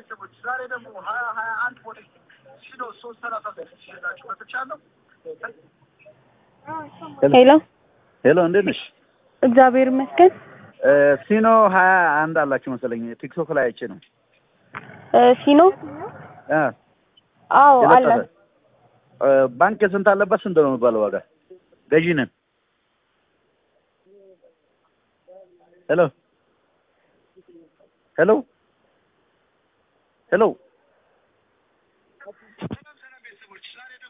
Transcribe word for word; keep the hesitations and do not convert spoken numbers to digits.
ቤተሰቦች ዛሬ ደግሞ ሀያ ሀያ አንድ ሞዴል ሲኖ ሶስት ሰላሳ ስድስት ይዤላችሁ መጥቻለሁ። ሄሎ ሄሎ እንዴት ነሽ? እግዚአብሔር ይመስገን። ሲኖ ሀያ አንድ አላችሁ መሰለኝ ቲክቶክ ላይ አይቼ ነው። ሲኖ አ አዎ አለ። ባንክ ስንት አለበት? ስንት ነው የሚባለው ዋጋ? ገዢ ነን። ሄሎ ሄሎ ሄሎ